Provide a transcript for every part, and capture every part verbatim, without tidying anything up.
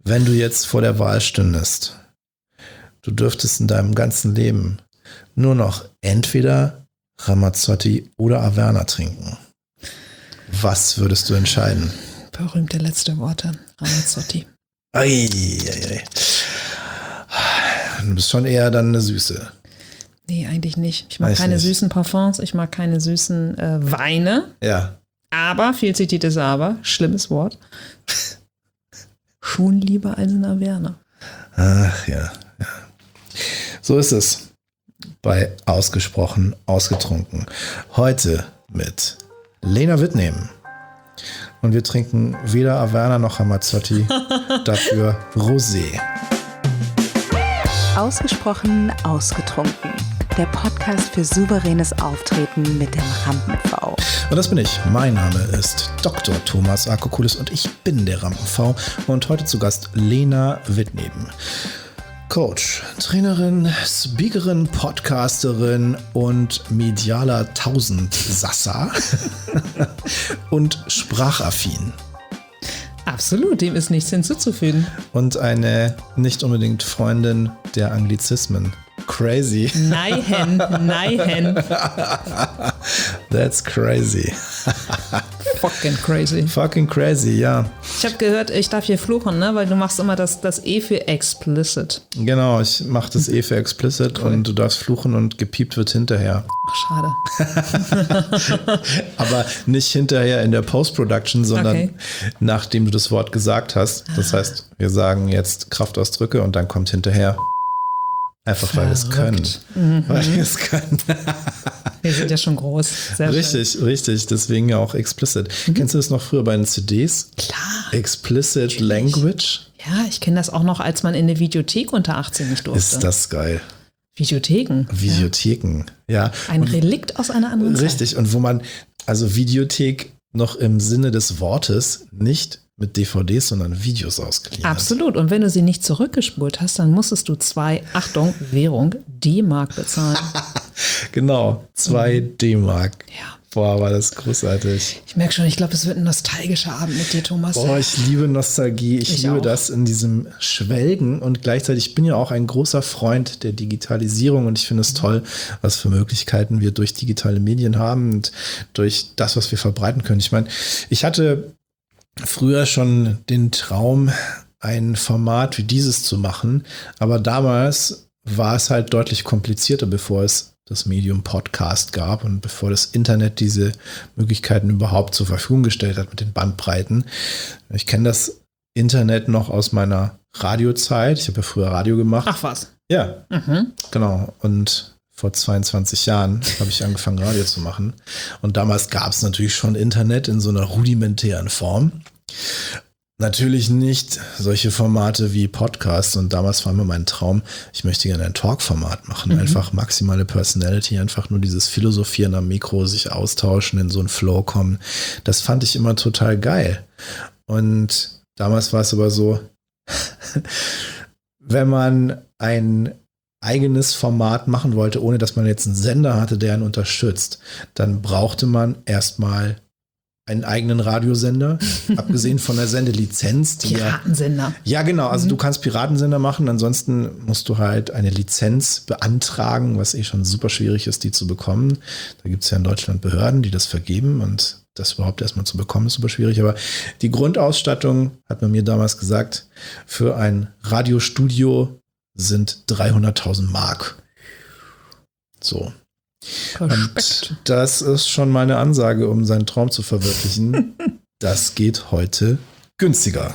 Wenn du jetzt vor der Wahl stündest, du dürftest in deinem ganzen Leben nur noch entweder Ramazzotti oder Averna trinken. Was würdest du entscheiden? Berühmte letzte Worte. Ramazzotti. Ei, ei, ei. Du bist schon eher dann eine Süße. Nee, eigentlich nicht. Ich mag Weiß keine nicht. süßen Parfums, ich mag keine süßen äh, Weine. Ja. Aber, viel zitiertes Aber, schlimmes Wort. Schon lieber als in Averna. Ach ja, ja. So ist es. Bei Ausgesprochen Ausgetrunken. Heute mit Lena Wittnehmen. Und wir trinken weder Averna noch Ramazzotti, dafür Rosé. Ausgesprochen Ausgetrunken. Der Podcast für souveränes Auftreten mit dem Rampen-V. Und das bin ich. Mein Name ist Doktor Thomas Akokulis und ich bin der Rampen-V. Und heute zu Gast Lena Wittnehmen. Coach, Trainerin, Speakerin, Podcasterin und medialer Tausendsasser und sprachaffin. Absolut, dem ist nichts hinzuzufügen. Und eine nicht unbedingt Freundin der Anglizismen. Crazy. Nein, nein. That's crazy. Fucking crazy. Fucking crazy, ja. Ich habe gehört, ich darf hier fluchen, ne? Weil du machst immer das, das E für explicit. Genau, ich mache das eh für explicit Cool. und du darfst fluchen und gepiept wird hinterher. Ach, schade. Aber nicht hinterher in der Post-Production, sondern Okay. nachdem du das Wort gesagt hast. Das heißt, wir sagen jetzt Kraftausdrücke und dann kommt hinterher. Einfach weil wir es können. Verrückt. Mhm. Weil wir es können. Wir sind ja schon groß. Sehr Richtig, richtig. Deswegen ja auch explicit. Mhm. Kennst du das noch früher bei den C Ds? schön. Klar. Explicit Language? Ja, ich kenne das auch noch, als man in eine Videothek unter achtzehn nicht durfte. Ist das geil. Videotheken. Videotheken, ja. Ein Relikt aus einer anderen Zeit. Richtig. Und wo man, also Videothek noch im Sinne des Wortes nicht mit D V Ds, sondern Videos ausgeliehen hat. Absolut. Und wenn du sie nicht zurückgespult hast, dann musstest du zwei, Achtung, Währung, D-Mark bezahlen. Genau, zwei D-Mark. Ja. Boah, war das großartig. Ich merke schon, ich glaube, es wird ein nostalgischer Abend mit dir, Thomas. Boah, ich liebe Nostalgie. Ich, Ich liebe auch. das in diesem Schwelgen und gleichzeitig, ich bin ja auch ein großer Freund der Digitalisierung und ich finde es toll, was für Möglichkeiten wir durch digitale Medien haben und durch das, was wir verbreiten können. Ich meine, ich hatte früher schon den Traum, ein Format wie dieses zu machen, aber damals war es halt deutlich komplizierter, bevor es das Medium Podcast gab und bevor das Internet diese Möglichkeiten überhaupt zur Verfügung gestellt hat mit den Bandbreiten. Ich kenne das Internet noch aus meiner Radiozeit. Ich habe ja früher Radio gemacht. Ach was. Ja, Mhm. genau. Und vor zweiundzwanzig Jahren habe ich angefangen, Radio zu machen. Und damals gab es natürlich schon Internet in so einer rudimentären Form. Natürlich nicht solche Formate wie Podcasts. Und damals war mir mein Traum, ich möchte gerne ein Talk-Format machen. Mhm. Einfach maximale Personality, einfach nur dieses Philosophieren am Mikro, sich austauschen, in so einen Flow kommen. Das fand ich immer total geil. Und damals war es aber so, wenn man ein eigenes Format machen wollte, ohne dass man jetzt einen Sender hatte, der ihn unterstützt, dann brauchte man erstmal einen eigenen Radiosender, abgesehen von der Sendelizenz. Die ja, Piratensender. ja, genau, also Mhm. du kannst Piratensender machen, ansonsten musst du halt eine Lizenz beantragen, was eh schon super schwierig ist, die zu bekommen. Da gibt es ja in Deutschland Behörden, die das vergeben und das überhaupt erstmal zu bekommen, ist super schwierig. Aber die Grundausstattung, hat man mir damals gesagt, für ein Radiostudio sind dreihunderttausend Mark. So. Respekt. Und das ist schon mal eine Ansage, um seinen Traum zu verwirklichen. Das geht heute günstiger.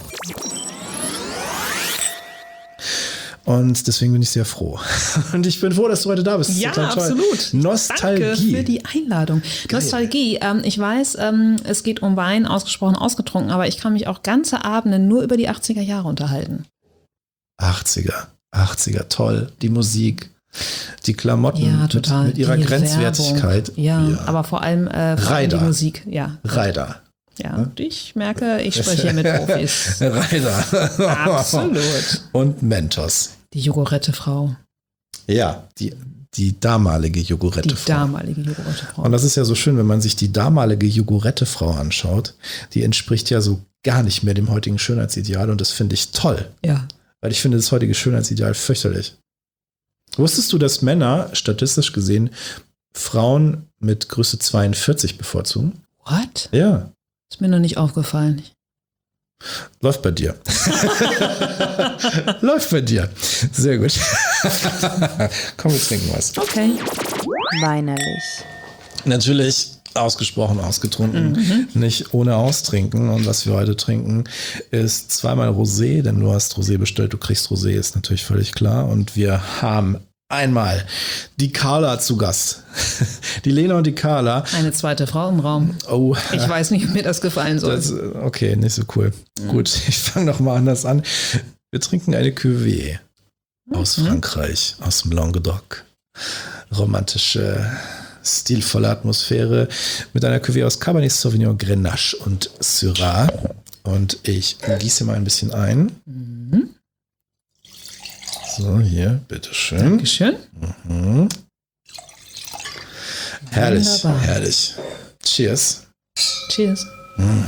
Und deswegen bin ich sehr froh. Und ich bin froh, dass du heute da bist. Das ist Ja, total toll. absolut. Nostalgie. Danke für die Einladung. Geil. Nostalgie. Ähm, ich weiß, ähm, es geht um Wein, ausgesprochen ausgetrunken, aber ich kann mich auch ganze Abende nur über die achtziger Jahre unterhalten. achtziger, achtziger, toll. Die Musik, die Klamotten Ja, total. Mit, mit ihrer Die Grenzwertigkeit. Werbung. Ja, aber vor allem, äh, vor allem die Reider. Musik. Ja, Reider. ja. Und ich merke, ich spreche hier mit Profis. Reider. Absolut. Und Mentos. Die Jogurette-Frau. Ja, die, die damalige Die Jogurette-Frau. damalige Jogurette-Frau. Und das ist ja so schön, wenn man sich die damalige Jogurette-Frau anschaut. Die entspricht ja so gar nicht mehr dem heutigen Schönheitsideal und das finde ich toll. Ja. Weil ich finde das heutige Schönheitsideal fürchterlich. Wusstest du, dass Männer statistisch gesehen Frauen mit Größe zweiundvierzig bevorzugen? What? Ja. Ist mir noch nicht aufgefallen. Läuft bei dir. Läuft bei dir. Sehr gut. Komm, wir trinken was. Okay. Weinerlich. Natürlich ausgesprochen ausgetrunken, mhm. nicht ohne Austrinken. Und was wir heute trinken, ist zweimal Rosé, denn du hast Rosé bestellt, du kriegst Rosé, ist natürlich völlig klar. Und wir haben einmal die Carla zu Gast. Die Lena und die Carla. Eine zweite Frau im Raum. Oh. Ich weiß nicht, ob mir das gefallen soll. Das, okay, nicht so cool. Mhm. Gut, ich fange noch mal anders an. Wir trinken eine Cuvée aus mhm. Frankreich, aus dem Languedoc. Romantische, stilvolle Atmosphäre mit einer Cuvée aus Cabernet Sauvignon, Grenache und Syrah. Und ich gieße mal ein bisschen ein. Mhm. So, hier, bitteschön. Dankeschön. Mhm. Herrlich, Wunderbar. herrlich. Cheers. Cheers. Mhm.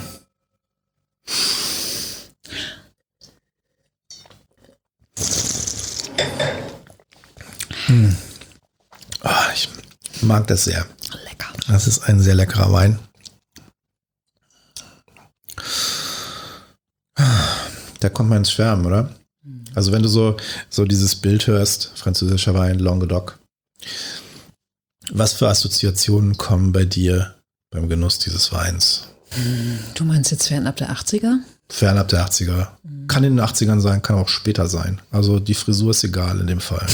Mhm. Oh, ich mag das sehr. Lecker. Das ist ein sehr leckerer Wein. Da kommt man ins Schwärmen, oder? Also wenn du so, so dieses Bild hörst, französischer Wein, Languedoc, was für Assoziationen kommen bei dir beim Genuss dieses Weins? Du meinst jetzt fernab der achtziger? Fernab der achtziger. Mhm. Kann in den achtzigern sein, kann auch später sein. Also die Frisur ist egal in dem Fall.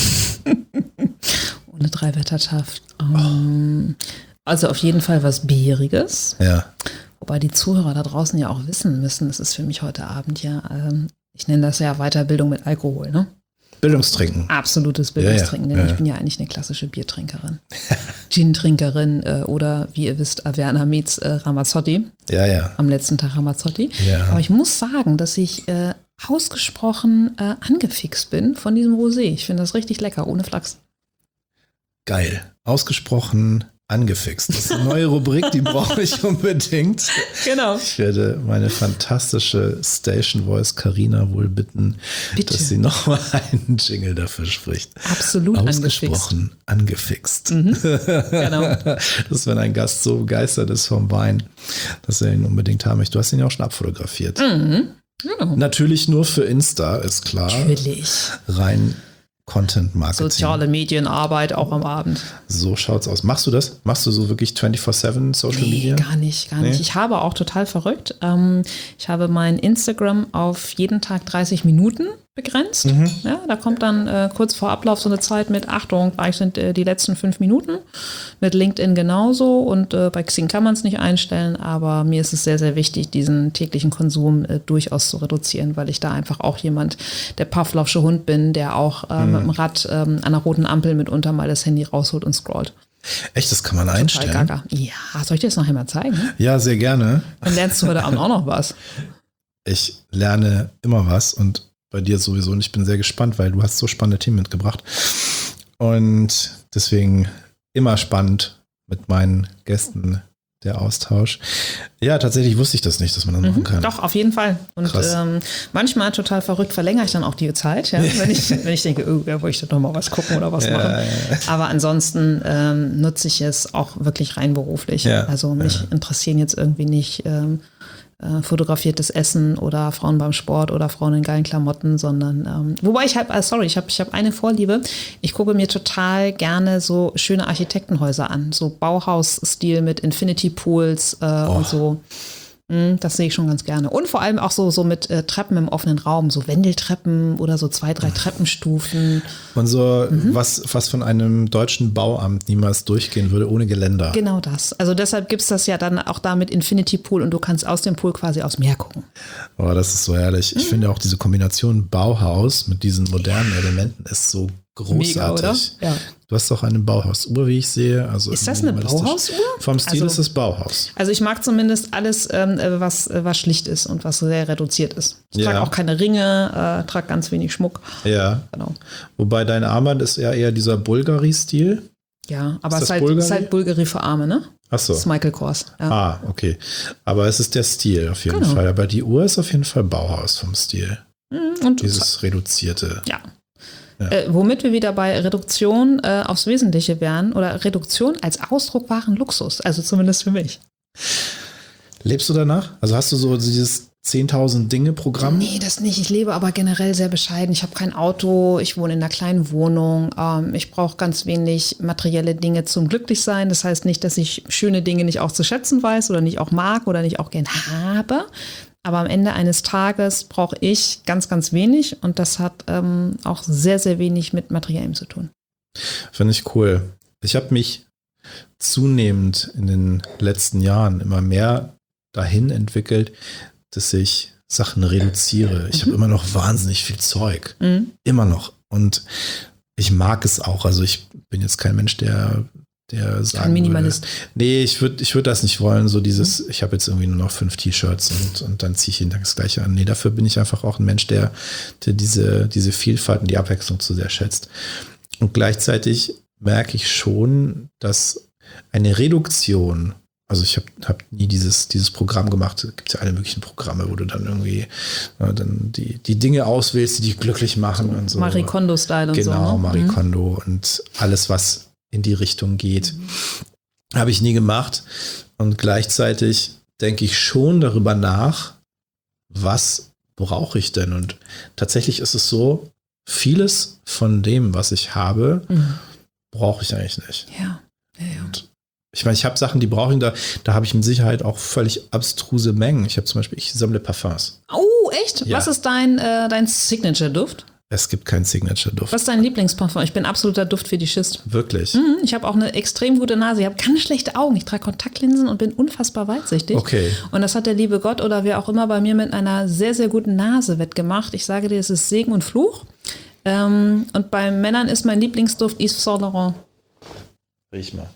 Ohne Dreiwetterschaft. Um, oh. Also auf jeden Fall was Bieriges. Ja. Wobei die Zuhörer da draußen ja auch wissen müssen, das ist für mich heute Abend ja, ähm, ich nenne das ja Weiterbildung mit Alkohol, ne? Bildungstrinken. Absolutes Bildungstrinken, ja, ja. denn Ja. ich bin ja eigentlich eine klassische Biertrinkerin. Gin-Trinkerin äh, oder wie ihr wisst, Averna meets äh, Ramazzotti. Ja, ja. Am letzten Tag Ramazzotti. Ja. Aber ich muss sagen, dass ich äh, ausgesprochen äh, angefixt bin von diesem Rosé. Ich finde das richtig lecker, ohne Flachs. Geil. Ausgesprochen angefixt. Das ist eine neue Rubrik, die brauche ich unbedingt. Genau. Ich werde meine fantastische Station Voice Carina wohl bitten, Bitte. dass sie nochmal einen Jingle dafür spricht. Absolut Ausgesprochen angefixt. angefixt. Mhm. Genau. Das ist, wenn ein Gast so begeistert ist vom Wein, dass er ihn unbedingt haben möchte. Du hast ihn ja auch schon abfotografiert. Mhm. Genau. Natürlich nur für Insta, ist klar. Natürlich. Rein Content Marketing. Soziale Medienarbeit auch am Abend. So schaut's aus. Machst du das? Machst du so wirklich vierundzwanzig sieben Social nee, Media? gar nicht, gar nicht. Nee? Ich habe auch total verrückt. Ähm, ich habe mein Instagram auf jeden Tag dreißig Minuten begrenzt. Mhm. Ja, da kommt dann äh, kurz vor Ablauf so eine Zeit mit, Achtung, gleich sind äh, die letzten fünf Minuten. Mit LinkedIn genauso und äh, bei Xing kann man es nicht einstellen, aber mir ist es sehr, sehr wichtig, diesen täglichen Konsum äh, durchaus zu reduzieren, weil ich da einfach auch jemand, der Pavlovsche Hund bin, der auch äh, mhm. mit dem Rad ähm, an der roten Ampel mitunter mal das Handy rausholt und scrollt. Echt, das kann man einstellen? Total gaga. Ja, soll ich dir das nachher mal zeigen? Ja, sehr gerne. Dann lernst du heute Abend auch noch was. Ich lerne immer was und bei dir sowieso. Und ich bin sehr gespannt, weil du hast so spannende Themen mitgebracht. Und deswegen immer spannend mit meinen Gästen der Austausch. Ja, tatsächlich wusste ich das nicht, dass man das mhm, machen kann. Doch, auf jeden Fall. Und ähm, manchmal total verrückt verlängere ich dann auch die Zeit, ja, wenn, ich, wenn ich denke, oh, ja, wollte ich da noch mal was gucken oder was ja, machen. Ja, ja. Aber ansonsten ähm, nutze ich es auch wirklich rein beruflich. Ja, also mich ja. interessieren jetzt irgendwie nicht ähm, äh, fotografiertes Essen oder Frauen beim Sport oder Frauen in geilen Klamotten, sondern ähm, wobei ich halt, äh, sorry, ich habe ich hab eine Vorliebe. Ich gucke mir total gerne so schöne Architektenhäuser an, so Bauhaus-Stil mit Infinity Pools äh, oh. und so. Das sehe ich schon ganz gerne. Und vor allem auch so, so mit äh, Treppen im offenen Raum, so Wendeltreppen oder so zwei, drei Treppenstufen. Und so, mhm. was, was von einem deutschen Bauamt niemals durchgehen würde, ohne Geländer. Genau das. Also deshalb gibt es das ja dann auch da mit Infinity Pool und du kannst aus dem Pool quasi aufs Meer gucken. Oh, das ist so herrlich. Ich mhm. finde auch diese Kombination Bauhaus mit diesen modernen Elementen ist so großartig. Mega, oder? Ja. Du hast doch eine Bauhausuhr, wie ich sehe. Also ist das eine Bauhausuhr? Vom Stil also, ist es Bauhaus. Also ich mag zumindest alles, ähm, was, was schlicht ist und was sehr reduziert ist. Ich ja. trage auch keine Ringe, äh, trage ganz wenig Schmuck. Ja, genau. Wobei dein Armband ist ja eher dieser Bulgari-Stil. Ja, aber Ist es ist das halt, Bulgari? ist halt Bulgari für Arme, ne? Ach so. Das ist Michael Kors. Ja. Ah, okay. Aber es ist der Stil auf jeden Genau. Fall. Aber die Uhr ist auf jeden Fall Bauhaus vom Stil. Und Dieses reduzierte. ja. Ja. Äh, womit wir wieder bei Reduktion äh, aufs Wesentliche wären oder Reduktion als Ausdruck wahren Luxus. Also zumindest für mich. Lebst du danach? Also hast du so dieses zehntausend Dinge Programm? Nee, das nicht. Ich lebe aber generell sehr bescheiden. Ich habe kein Auto, ich wohne in einer kleinen Wohnung. Ähm, ich brauche ganz wenig materielle Dinge zum Glücklichsein. Das heißt nicht, dass ich schöne Dinge nicht auch zu schätzen weiß oder nicht auch mag oder nicht auch gern habe. Aber am Ende eines Tages brauche ich ganz, ganz wenig. Und das hat ähm, auch sehr, sehr wenig mit Materiellem zu tun. Finde ich cool. Ich habe mich zunehmend in den letzten Jahren immer mehr dahin entwickelt, dass ich Sachen reduziere. Ich mhm. habe immer noch wahnsinnig viel Zeug. Mhm. Immer noch. Und ich mag es auch. Also ich bin jetzt kein Mensch, der, der sagen Kein Minimalist. würde, nee, ich würde ich würd das nicht wollen. So dieses, mhm. ich habe jetzt irgendwie nur noch fünf T-Shirts und, und dann ziehe ich jeden Tag das Gleiche an. Nee, dafür bin ich einfach auch ein Mensch, der, der diese, diese Vielfalt und die Abwechslung zu sehr schätzt. Und gleichzeitig merke ich schon, dass eine Reduktion, also ich habe hab nie dieses, dieses Programm gemacht. Es gibt ja alle möglichen Programme, wo du dann irgendwie äh, dann die, die Dinge auswählst, die dich glücklich machen und so. Marie Kondo-Style und genau, so. Genau, Ne? Marie mhm. Kondo und alles, was in die Richtung geht, mhm. habe ich nie gemacht. Und gleichzeitig denke ich schon darüber nach, was brauche ich denn? Und tatsächlich ist es so, vieles von dem, was ich habe, mhm. brauche ich eigentlich nicht. Ja, ja, ja. Und ich meine, ich habe Sachen, die brauche ich, da, da habe ich mit Sicherheit auch völlig abstruse Mengen. Ich habe zum Beispiel, ich sammle Parfums. Oh, echt? Ja. Was ist dein, äh, dein Signature-Duft? Es gibt keinen Signature-Duft. Was ist dein Lieblingsparfum? Ich bin absoluter Duftfetischist. Wirklich? Mhm, ich habe auch eine extrem gute Nase. Ich habe ganz schlechte Augen. Ich trage Kontaktlinsen und bin unfassbar weitsichtig. Okay. Und das hat der liebe Gott oder wer auch immer bei mir mit einer sehr, sehr guten Nase wettgemacht. Ich sage dir, es ist Segen und Fluch. Ähm, und bei Männern ist mein Lieblingsduft Yves Saint Laurent. Riech mal.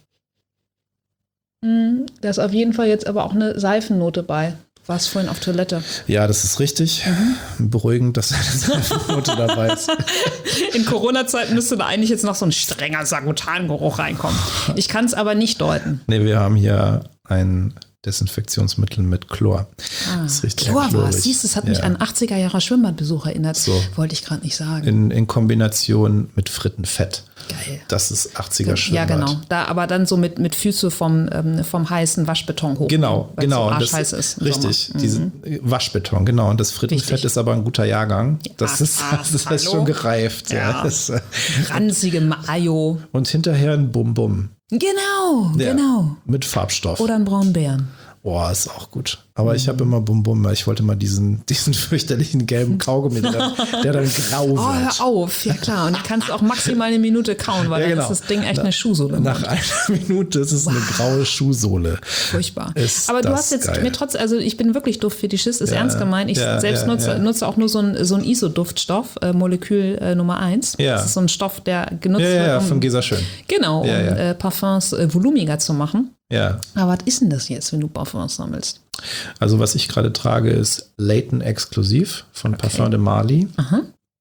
Mhm, da ist auf jeden Fall jetzt aber auch eine Seifennote bei. Warst vorhin auf Toilette. Ja, das ist richtig. Mhm. Beruhigend, dass eine Seifennote dabei ist. In Corona-Zeiten müsste da eigentlich jetzt noch so ein strenger Sagutan-Geruch reinkommen. Ich kann es aber nicht deuten. Nee, wir haben hier ein Desinfektionsmittel mit Chlor. Ah, das riecht Chlor war es. Siehst du, es hat mich ja. an achtziger Jahre Schwimmbadbesuch erinnert. So. Wollte ich gerade nicht sagen. In, in Kombination mit Frittenfett. Geil. Das ist achtziger Schwimmbad. Ja, genau. Da, aber dann so mit, mit Füße vom, ähm, vom heißen Waschbeton hoch. Genau, weil genau. So und das, heiß ist richtig, mhm. diesen Waschbeton, genau. Und das Frittenfett Richtig. ist aber ein guter Jahrgang. Das Ach, ist, ach, das ist hallo? schon gereift. Ja. Ja. Das, Ranzige Mayo. und hinterher ein Bum-Bum. Genau, Ja. genau. Mit Farbstoff. Oder einen braunen Bären. Boah, ist auch gut. Aber ich habe immer Bum-Bum, weil ich wollte mal diesen, diesen fürchterlichen gelben Kaugummi, der dann, der dann grau wird. Oh, hör auf. Ja, klar. Und du kannst auch maximal eine Minute kauen, weil Ja, dann genau. ist das Ding echt eine Schuhsohle. Nach einer Minute ist es eine graue Schuhsohle. Furchtbar. Ist Aber du das hast jetzt geil. mir trotzdem, also ich bin wirklich Duftfetischist, ist Ja, ernst gemeint. Ich ja, selbst ja, nutze, ja. nutze auch nur so ein, so ein I S O-Duftstoff, äh, Molekül äh, Nummer eins. Ja. Das ist so ein Stoff, der genutzt Ja, ja, ja, wird, um, von Gesa Schön. genau, um Ja, ja. Äh, Parfums äh, volumiger zu machen. Ja. Aber was ist denn das jetzt, wenn du Parfums sammelst? Also was ich gerade trage, ist Layton Exklusiv von Okay. Parfum de Marly. Aha.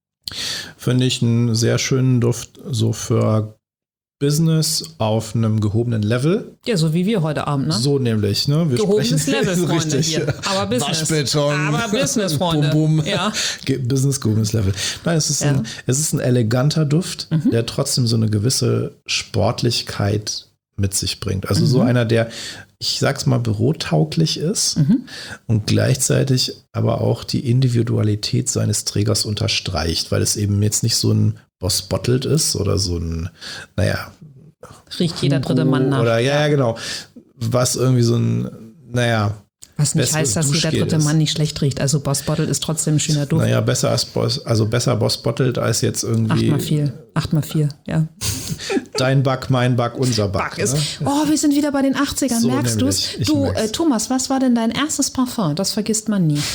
Finde ich einen sehr schönen Duft so für Business auf einem gehobenen Level. Ja, so wie wir heute Abend, ne? So nämlich, ne? Wir Gehobenes sprechen- Level, Freunde, Richtig. hier. Aber Business. Waschbeton. Aber Business, Freunde. Bum, bum. Ja. Ge- Business gehobenes Level. Nein, es ist, Ja. ein, es ist ein eleganter Duft, Mhm. der trotzdem so eine gewisse Sportlichkeit mit sich bringt. Also Mhm. so einer, der, ich sag's mal, bürotauglich ist Mhm. und gleichzeitig aber auch die Individualität seines Trägers unterstreicht, weil es eben jetzt nicht so ein Boss Bottled ist oder so ein, naja, Riecht jeder dritte Hugo Mann nach. Oder ja, ja, genau. Was irgendwie so ein, naja, Was nicht besseres heißt, dass jeder Duschgel dritte ist. Mann nicht schlecht riecht. Also Boss Bottled ist trotzdem ein schöner Duft. naja, besser als Boss, also besser Boss Bottled als jetzt Acht irgendwie mal vier. Acht mal vier, ja. dein Back, mein Back, unser Back. Back ist. Ne? Oh, wir sind wieder bei den achtzigern, So merkst du es? nämlich. Ich Du, merk's. äh, Thomas, was war denn dein erstes Parfum? Das vergisst man nie.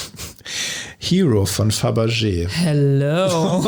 Hero von Fabergé. Hello.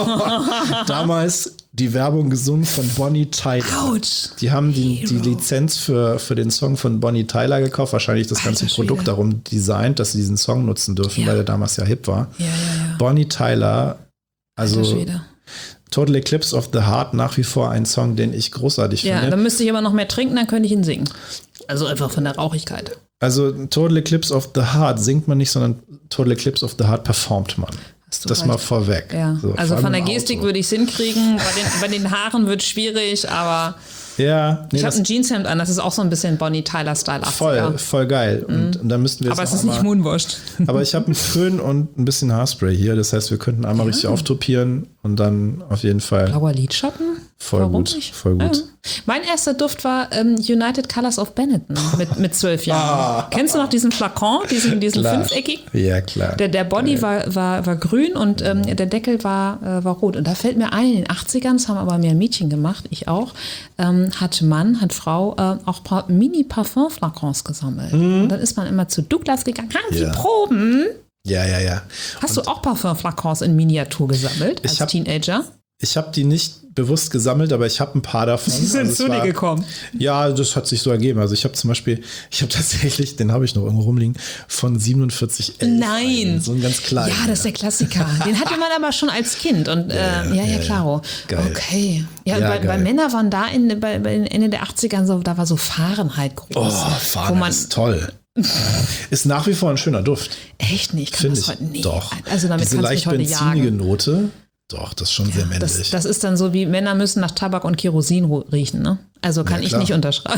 Damals die Werbung gesungen von Bonnie Tyler. Autsch. Die haben die, die Hero. Lizenz für, für den Song von Bonnie Tyler gekauft, wahrscheinlich das ganze Alter Produkt Schwede. darum designt, dass sie diesen Song nutzen dürfen, Ja. weil der damals ja hip war. Ja, ja, ja. Bonnie Tyler, Alter also Schwede. Total Eclipse of the Heart nach wie vor ein Song, den ich großartig ja, finde. Ja, dann müsste ich aber noch mehr trinken, dann könnte ich ihn singen. Also einfach von der Rauchigkeit. Also Total Eclipse of the Heart singt man nicht, sondern Total Eclipse of the Heart performt man. Das recht. Mal vorweg. Ja. So, also vor von der Gestik Auto. Würde ich es hinkriegen, bei den, bei den Haaren wird es schwierig, aber ja, nee, ich habe ein Jeanshemd an, das ist auch so ein bisschen Bonnie Tyler-Style. Voll, voll geil. Und, mhm. und da müssten wir jetzt aber es ist nicht Moonwashed. Aber ich habe einen Föhn und ein bisschen Haarspray hier, das heißt, wir könnten einmal ja. richtig auftopieren und dann auf jeden Fall. Blauer Lidschatten? Voll Warum gut, nicht? voll gut. Ja. Mein erster Duft war ähm, United Colors of Benetton mit, mit zwölf Jahren. Kennst du noch diesen Flakon, diesen, diesen fünfeckigen? Ja, klar. Der, der Body war, war, war grün und ähm, der Deckel war, äh, war rot. Und da fällt mir ein, in den achtzigern, das haben aber mehr Mädchen gemacht, ich auch, ähm, hat Mann, hat Frau äh, auch pa- Mini-Parfum-Flakons gesammelt. Mhm. Und dann ist man immer zu Douglas gegangen, haben Sie ja. Proben? Ja, ja, ja. Hast und du auch Parfum-Flakons in Miniatur gesammelt als ich hab, Teenager? Ich habe die nicht bewusst gesammelt, aber ich habe ein paar davon. Sie sind also zu dir gekommen. Ja, das hat sich so ergeben. Also ich habe zum Beispiel, ich habe tatsächlich, den habe ich noch irgendwo rumliegen, von siebenundvierzig elf. Nein. Einen, so ein ganz kleinen. Ja, das ist der Klassiker. Den hatte man aber schon als Kind. Und, ja, äh, ja, ja, ja, klaro. Geil. Okay. Ja, ja, bei, bei Männer waren da in, bei, bei Ende der achtzigern so, da war so Fahrenheit groß. Oh, Fahrenheit ist toll. Ist nach wie vor ein schöner Duft. Echt nicht? Kann Find das ich, heute nicht. Doch. Also damit Diese kannst du mich leicht heute benzinige jagen. Note. Doch, das ist schon ja, sehr männlich. Das, das ist dann so wie Männer müssen nach Tabak und Kerosin riechen, ne? Also kann ja, ich nicht unterschreiben.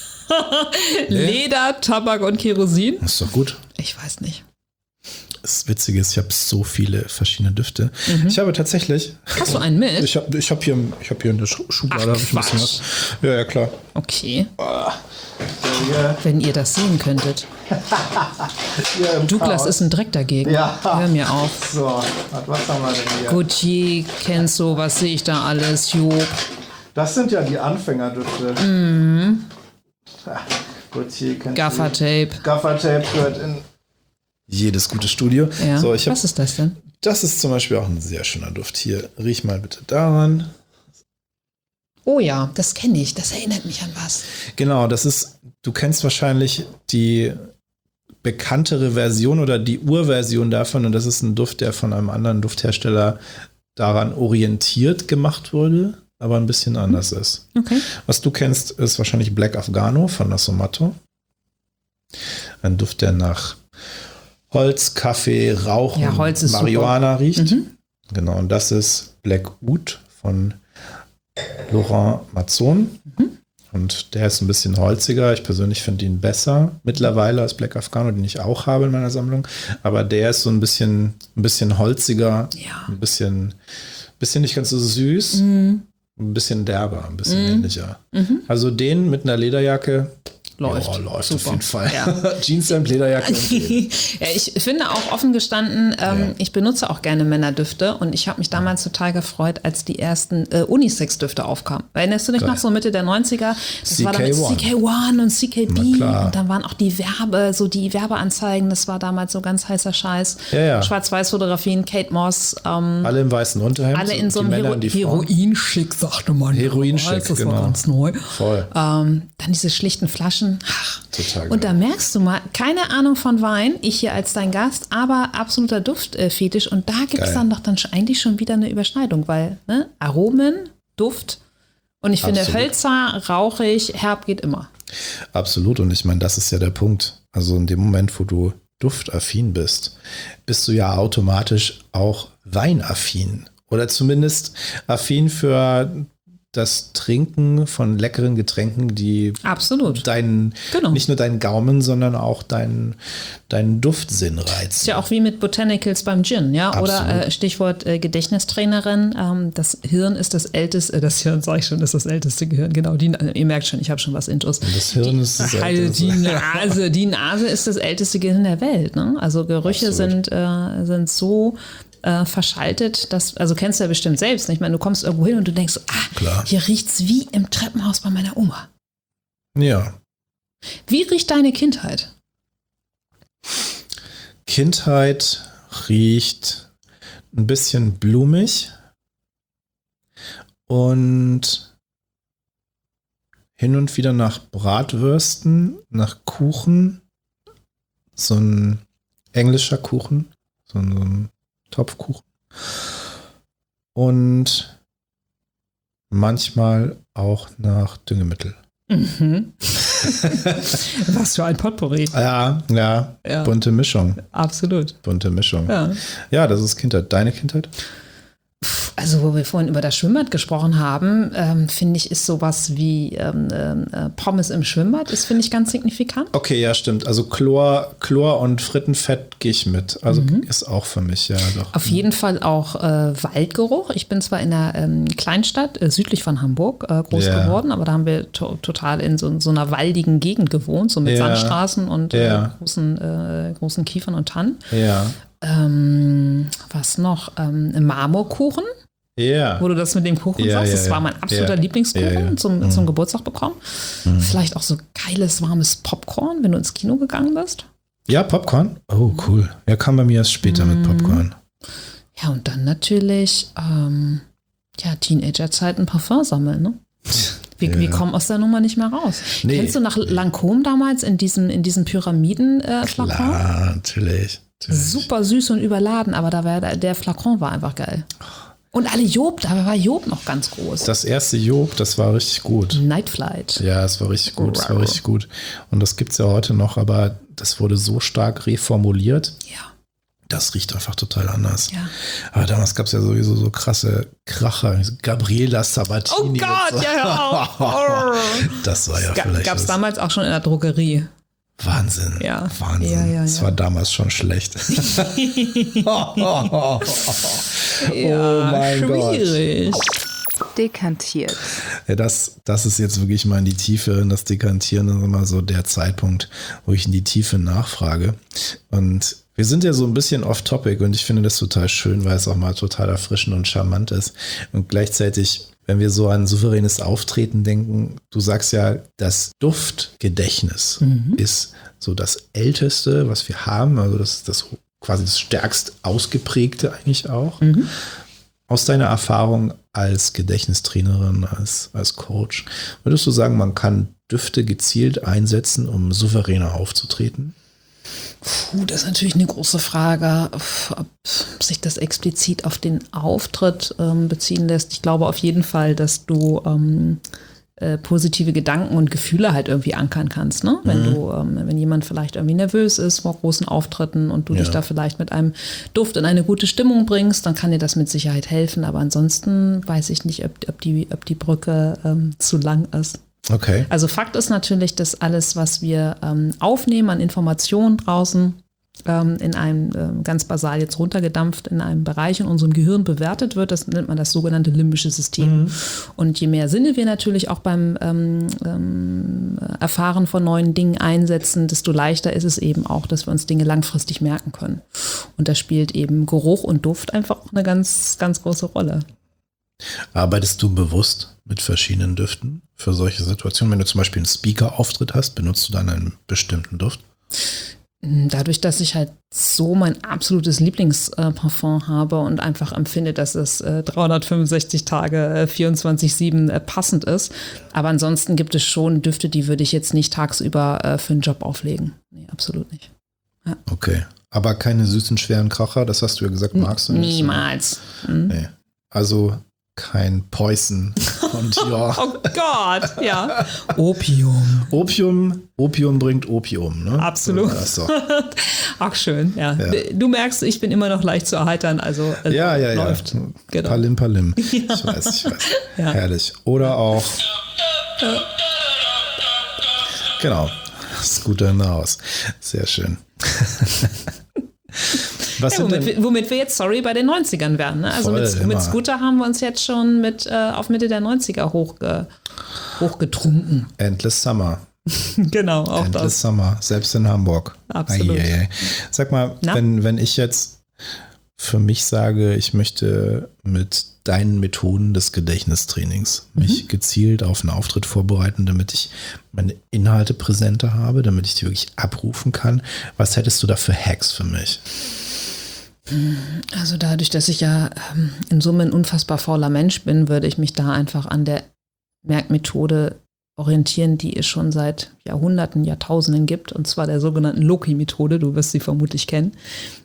Nee. Leder, Tabak und Kerosin? Das ist doch gut. Ich weiß nicht. Das Witzige ist, ich habe so viele verschiedene Düfte. Mhm. Ich habe tatsächlich. Hast du einen mit? Ich habe ich hab hier, hab hier in der Schublade. Ach, ich ein bisschen was. Ja, ja, klar. Okay. Oh. Wenn ihr das sehen könntet. Douglas ist ein Dreck dagegen. Ja. Hör mir auf. So, was haben wir denn hier? Gucci, Kenzo, was sehe ich da alles? Job. Das sind ja die Anfängerdüfte. Mhm. Gucci, Kenzo. Gaffertape. Gaffertape gehört in jedes gute Studio. Ja. So, ich hab, was ist das denn? Das ist zum Beispiel auch ein sehr schöner Duft. Hier, riech mal bitte daran. Oh ja, das kenne ich. Das erinnert mich an was. Genau, das ist, du kennst wahrscheinlich die bekanntere Version oder die Urversion davon und das ist ein Duft, der von einem anderen Dufthersteller daran orientiert gemacht wurde, aber ein bisschen anders ist. Okay. Was du kennst, ist wahrscheinlich Black Afghano von Nasomatto. Ein Duft, der nach Holz, Kaffee, Rauch ja, und Holz ist Marihuana super. riecht. Mhm. Genau, und das ist Black Oud von Laurent Mazzon. Mhm. Und der ist ein bisschen holziger. Ich persönlich finde ihn besser mittlerweile als Black Afghano, den ich auch habe in meiner Sammlung. Aber der ist so ein bisschen, ein bisschen holziger, ja. ein bisschen, bisschen nicht ganz so süß, mhm. ein bisschen derber, ein bisschen mhm. männlicher. Mhm. Also den mit einer Lederjacke. Läuft. Ja, läuft Super. auf jeden Fall. Ja. Jeanshemd, Lederjacke. Ja, ich finde auch offen gestanden, ähm, ja. ich benutze auch gerne Männerdüfte und ich habe mich damals total gefreut, als die ersten äh, Unisex-Düfte aufkamen. Erinnerst du dich Geil. noch so Mitte der neunziger? Das C K war damals C K eins und C K B und dann waren auch die Werbe, so die Werbeanzeigen, das war damals so ganz heißer Scheiß. Ja, ja. Schwarz-Weiß-Fotografien, Kate Moss. Ähm, alle im weißen Unterhemd. Alle in so einem Hero- Heroin-Schick, sagte man. Heroin-Schick, das genau. war ganz neu. Voll. Ähm, dann diese schlichten Flaschen. Ach, total geil. Und da merkst du mal, keine Ahnung von Wein, ich hier als dein Gast, aber absoluter Duftfetisch. Und da gibt es dann doch dann eigentlich schon wieder eine Überschneidung, weil ne, Aromen, Duft und ich finde Absolut. Hölzer, rauchig, herb geht immer. Absolut. Und ich meine, das ist ja der Punkt. Also in dem Moment, wo du duftaffin bist, bist du ja automatisch auch weinaffin. Oder zumindest affin für das Trinken von leckeren Getränken, die Absolut. deinen, genau. nicht nur deinen Gaumen, sondern auch deinen, deinen Duftsinn reizen. Ist ja auch wie mit Botanicals beim Gin, ja? Absolut. Oder äh, Stichwort äh, Gedächtnistrainerin. Ähm, das Hirn ist das älteste, äh, das Hirn sage ich schon, ist das älteste Gehirn. Genau, die, ihr merkt schon, ich habe schon was Intus. Das Hirn die, ist das älteste. Die Nase, die Nase ist das älteste Gehirn der Welt. Ne? Also Gerüche sind, äh, sind so Äh, verschaltet, das, also kennst du ja bestimmt selbst nicht. Ich meine, du kommst irgendwo hin und du denkst, ah, Klar. hier riecht's wie im Treppenhaus bei meiner Oma. Ja. Wie riecht deine Kindheit? Kindheit riecht ein bisschen blumig und hin und wieder nach Bratwürsten, nach Kuchen, so ein englischer Kuchen, so ein Topfkuchen. Und manchmal auch nach Düngemittel. Mhm. Was für ein Potpourri. Ja, ja, ja, bunte Mischung. Absolut. Bunte Mischung. Ja. Ja, das ist Kindheit. Deine Kindheit? Also, wo wir vorhin über das Schwimmbad gesprochen haben, ähm, finde ich, ist sowas wie ähm, äh, Pommes im Schwimmbad, ist, finde ich, ganz signifikant. Okay, ja, stimmt. Also Chlor, Chlor und Frittenfett gehe ich mit. Also mhm. ist auch für mich, ja doch. Auf jeden Fall auch äh, Waldgeruch. Ich bin zwar in einer ähm, Kleinstadt, äh, südlich von Hamburg, äh, groß yeah. geworden, aber da haben wir to- total in so, so einer waldigen Gegend gewohnt, so mit yeah. Sandstraßen und yeah. äh, großen, äh, großen Kiefern und Tannen. Ja. Ähm, was noch? Ähm, Marmorkuchen. Ja. Wo du das mit dem Kuchen ja, sagst, ja, das war mein absoluter ja. Lieblingskuchen ja, ja. Zum, mhm. zum Geburtstag bekommen. Mhm. Vielleicht auch so geiles, warmes Popcorn, wenn du ins Kino gegangen bist. Ja, Popcorn? Oh, cool. Ja, kam bei mir erst später mhm. mit Popcorn. Ja, und dann natürlich, ähm, ja, Teenagerzeiten Parfum sammeln, ne? Wir, ja. wir kommen aus der Nummer nicht mehr raus. Nee. Kennst du nach Lancôme damals in diesen, in diesen Pyramiden-Flakon? Äh, Klar, natürlich, natürlich. Super süß und überladen, aber da war, der Flakon war einfach geil. Und alle Job, da war Job noch ganz groß. Das erste Job, das war richtig gut. Night Flight. Ja, es war richtig gut, es war richtig gut. Und das gibt es ja heute noch, aber das wurde so stark reformuliert. Ja. Das riecht einfach total anders. Ja. Aber damals gab es ja sowieso so krasse Kracher. Gabriela Sabatini. Oh Gott, so. ja, ja. Oh. Das war ja Ga- vielleicht. Gab es damals auch schon in der Drogerie. Wahnsinn. Ja. Wahnsinn. Ja, ja, das ja. war damals schon schlecht. ja, oh mein schwierig. Gott. Dekantiert. Ja, das, das ist jetzt wirklich mal in die Tiefe. Das Dekantieren ist immer so der Zeitpunkt, wo ich in die Tiefe nachfrage. Und wir sind ja so ein bisschen off-topic und ich finde das total schön, weil es auch mal total erfrischend und charmant ist. Und gleichzeitig, wenn wir so an souveränes Auftreten denken, du sagst ja, das Duftgedächtnis mhm. ist so das Älteste, was wir haben. Also das ist das quasi das stärkst ausgeprägte eigentlich auch. Mhm. Aus deiner Erfahrung als Gedächtnistrainerin, als, als Coach, würdest du sagen, man kann Düfte gezielt einsetzen, um souveräner aufzutreten? Puh, das ist natürlich eine große Frage, ob sich das explizit auf den Auftritt ähm, beziehen lässt. Ich glaube auf jeden Fall, dass du ähm, äh, positive Gedanken und Gefühle halt irgendwie ankern kannst. Ne? Wenn mhm. du, ähm, wenn jemand vielleicht irgendwie nervös ist vor großen Auftritten und du ja. dich da vielleicht mit einem Duft in eine gute Stimmung bringst, dann kann dir das mit Sicherheit helfen. Aber ansonsten weiß ich nicht, ob, ob, die, ob die Brücke ähm, zu lang ist. Okay. Also Fakt ist natürlich, dass alles, was wir ähm, aufnehmen an Informationen draußen, ähm, in einem ähm, ganz basal jetzt runtergedampft, in einem Bereich in unserem Gehirn bewertet wird. Das nennt man das sogenannte limbische System. Mhm. Und je mehr Sinne wir natürlich auch beim ähm, ähm, Erfahren von neuen Dingen einsetzen, desto leichter ist es eben auch, dass wir uns Dinge langfristig merken können. Und da spielt eben Geruch und Duft einfach eine ganz, ganz große Rolle. Arbeitest du bewusst mit verschiedenen Düften für solche Situationen? Wenn du zum Beispiel einen Speaker-Auftritt hast, benutzt du dann einen bestimmten Duft? Dadurch, dass ich halt so mein absolutes Lieblingsparfum habe und einfach empfinde, dass es äh, dreihundertfünfundsechzig Tage, äh, vierundzwanzig sieben äh, passend ist. Aber ansonsten gibt es schon Düfte, die würde ich jetzt nicht tagsüber äh, für einen Job auflegen. Nee, absolut nicht. Ja. Okay. Aber keine süßen, schweren Kracher, das hast du ja gesagt, magst du nicht? Niemals. Hm? Nee. Also kein Poison und ja. Oh Gott, ja. Opium. Opium, Opium bringt Opium, ne? Absolut. So, ach schön, ja. ja. Du merkst, ich bin immer noch leicht zu erheitern, also äh, ja, ja, läuft. Ja. Genau. Palim, Palim. Ja. Ich weiß, ich weiß. Ja. Herrlich. Oder auch ja. Genau. Scooter in the House. Sehr schön. Was ja, womit, wir, womit wir jetzt, sorry, bei den neunzigern wären. Ne? Also mit, mit Scooter haben wir uns jetzt schon mit äh, auf Mitte der neunziger hochge, hochgetrunken. Endless Summer. Genau, auch Endless das. Summer, selbst in Hamburg. Absolut. Ai, ai, ai. Sag mal, wenn, wenn ich jetzt für mich sage, ich möchte mit deinen Methoden des Gedächtnistrainings mhm. mich gezielt auf einen Auftritt vorbereiten, damit ich meine Inhalte präsenter habe, damit ich die wirklich abrufen kann. Was hättest du da für Hacks für mich? Also dadurch, dass ich ja ähm, in Summe ein unfassbar fauler Mensch bin, würde ich mich da einfach an der Merkmethode orientieren, die es schon seit Jahrhunderten, Jahrtausenden gibt, und zwar der sogenannten Loki-Methode. Du wirst sie vermutlich kennen.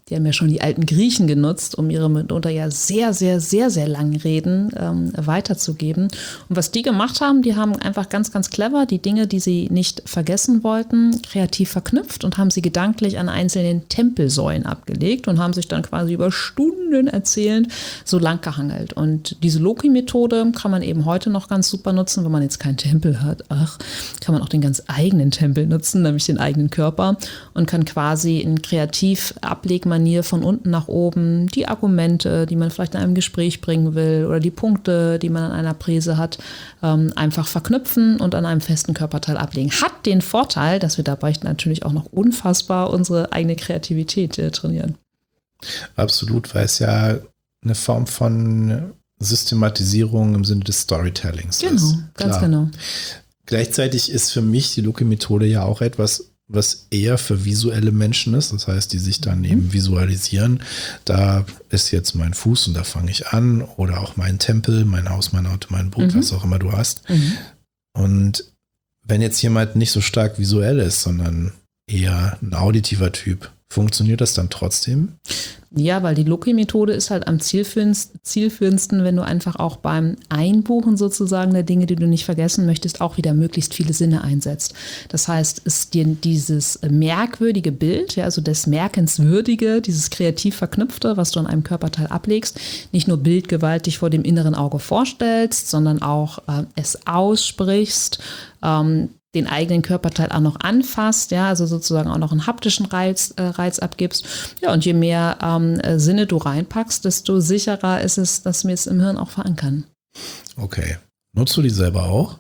die haben ja schon die alten Griechen genutzt, um ihre mitunter ja sehr, sehr, sehr, sehr langen Reden ähm, weiterzugeben. Und was die gemacht haben, die haben einfach ganz, ganz clever die Dinge, die sie nicht vergessen wollten, kreativ verknüpft und haben sie gedanklich an einzelnen Tempelsäulen abgelegt und haben sich dann quasi über Stunden erzählend so lang gehangelt. Und diese Loki-Methode kann man eben heute noch ganz super nutzen, wenn man jetzt keinen Tempel hat. Ach, kann man auch den ganz eigenen Tempel nutzen, nämlich den eigenen Körper, und kann quasi in Kreativ-Ablegmanier von unten nach oben die Argumente, die man vielleicht in einem Gespräch bringen will, oder die Punkte, die man an einer Präse hat, ähm, einfach verknüpfen und an einem festen Körperteil ablegen. Hat den Vorteil, dass wir dabei natürlich auch noch unfassbar unsere eigene Kreativität äh, trainieren. Absolut, weil es ja eine Form von Systematisierung im Sinne des Storytellings genau, ist. Genau, ganz genau. Gleichzeitig ist für mich die Loki-Methode ja auch etwas, was eher für visuelle Menschen ist. Das heißt, die sich dann eben visualisieren. Da ist jetzt mein Fuß und da fange ich an. Oder auch mein Tempel, mein Haus, mein Auto, mein Boot, mhm. was auch immer du hast. Mhm. Und wenn jetzt jemand nicht so stark visuell ist, sondern eher ein auditiver Typ, funktioniert das dann trotzdem? Ja, weil die Loki-Methode ist halt am zielführendsten, wenn du einfach auch beim Einbuchen sozusagen der Dinge, die du nicht vergessen möchtest, auch wieder möglichst viele Sinne einsetzt. Das heißt, es dir dieses merkwürdige Bild, ja, also das Merkenswürdige, dieses kreativ Verknüpfte, was du an einem Körperteil ablegst, nicht nur bildgewaltig vor dem inneren Auge vorstellst, sondern auch äh, es aussprichst, ähm, den eigenen Körperteil auch noch anfasst, ja, also sozusagen auch noch einen haptischen Reiz, äh, Reiz abgibst. Ja, und je mehr ähm, Sinne du reinpackst, desto sicherer ist es, dass wir es im Hirn auch verankern. Okay. Nutzt du die selber auch?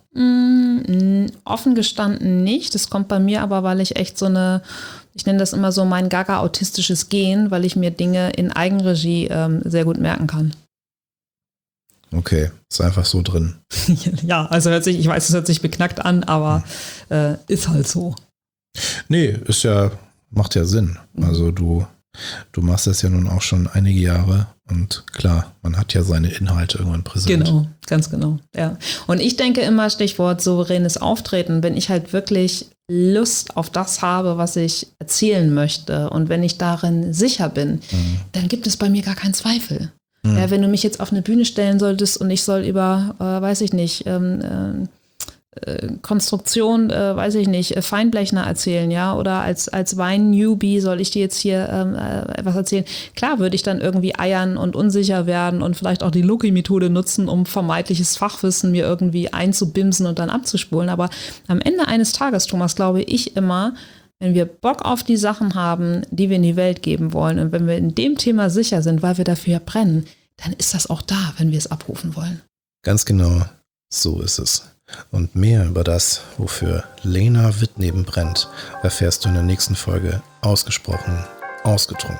Mm, offen gestanden nicht. Das kommt bei mir aber, weil ich echt so eine, ich nenne das immer so mein gaga-autistisches Gen, weil ich mir Dinge in Eigenregie ähm, sehr gut merken kann. Okay, ist einfach so drin. Ja, also hört sich, ich weiß, es hört sich beknackt an, aber hm. äh, ist halt so. Nee, ist ja, macht ja Sinn. Also du, du machst das ja nun auch schon einige Jahre und klar, man hat ja seine Inhalte irgendwann präsent. Genau, ganz genau, ja. Und ich denke immer, Stichwort souveränes Auftreten, wenn ich halt wirklich Lust auf das habe, was ich erzählen möchte und wenn ich darin sicher bin, mhm. dann gibt es bei mir gar keinen Zweifel. Ja, wenn du mich jetzt auf eine Bühne stellen solltest und ich soll über, äh, weiß ich nicht, ähm, äh, Konstruktion, äh, weiß ich nicht, Feinblechner erzählen, ja, oder als, als Wein-Newbie soll ich dir jetzt hier ähm, äh, was erzählen. Klar würde ich dann irgendwie eiern und unsicher werden und vielleicht auch die Loki-Methode nutzen, um vermeintliches Fachwissen mir irgendwie einzubimsen und dann abzuspulen. Aber am Ende eines Tages, Thomas, glaube ich immer, wenn wir Bock auf die Sachen haben, die wir in die Welt geben wollen und wenn wir in dem Thema sicher sind, weil wir dafür brennen, dann ist das auch da, wenn wir es abrufen wollen. Ganz genau, so ist es. Und mehr über das, wofür Lena Wittneben brennt, erfährst du in der nächsten Folge Ausgesprochen Ausgetrunken.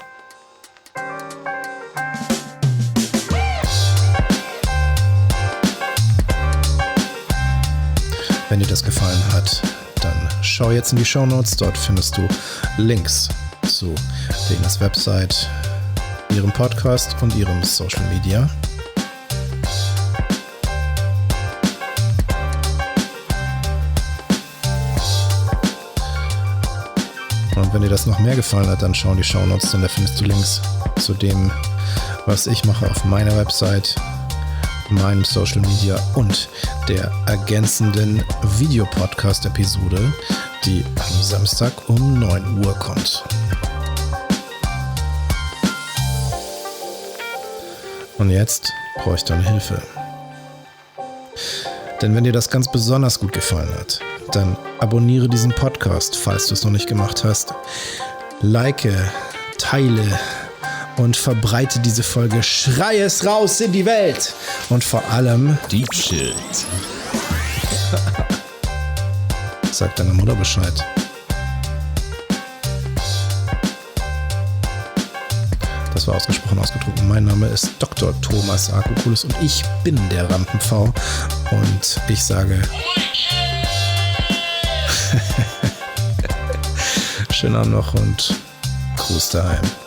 Wenn dir das gefallen hat, dann schau jetzt in die Shownotes, dort findest du Links zu Lenas Website, ihrem Podcast und ihrem Social Media. Und wenn dir das noch mehr gefallen hat, dann schau in die Shownotes, denn da findest du Links zu dem, was ich mache auf meiner Website, meinem Social Media und der ergänzenden Videopodcast-Episode, die am Samstag um neun Uhr kommt. Und jetzt brauche ich deine Hilfe. Denn wenn dir das ganz besonders gut gefallen hat, dann abonniere diesen Podcast, falls du es noch nicht gemacht hast. Like, teile und verbreite diese Folge. Schrei es raus in die Welt. Und vor allem Deep Shit. Sag deiner Mutter Bescheid. Das war ausgesprochen ausgetrunken. Mein Name ist Doktor Thomas Akokulis und ich bin der Rampenpfau. Und ich sage schönen Abend noch und Gruß daheim.